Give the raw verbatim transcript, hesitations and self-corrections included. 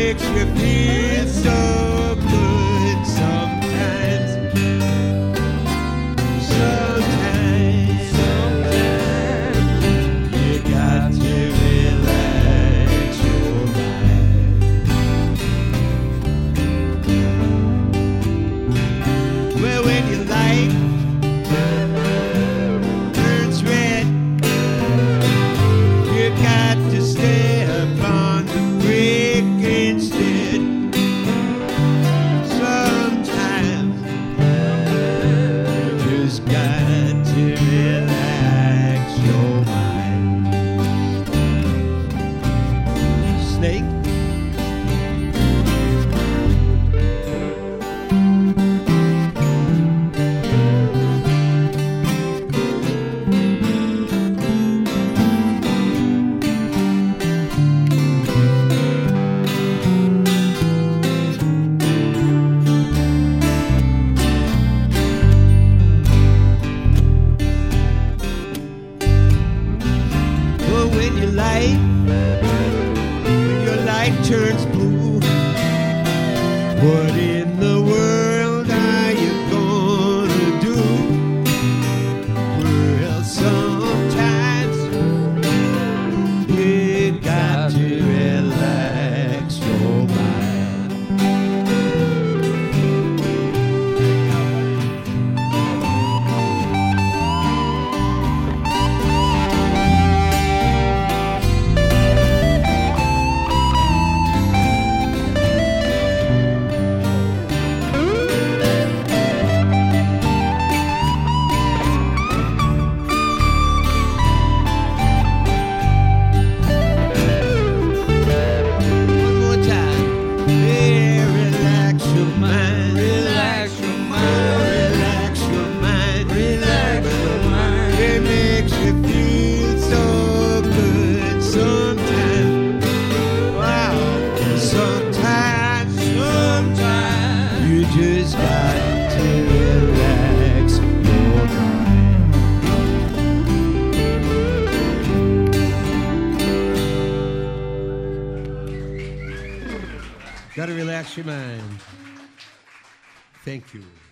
makes you feel so good sometimes. Sometimes, sometimes you got to relax your mind. Well, when your life turns red, you got to stay upon the brake instead. Sometimes you just got to relax your mind. Snake. When your light, when your light turns blue, what in the world are you gonna do? Well, sometimes you got to relax your mind. You just got to relax your mind. Got to relax your mind. Thank you.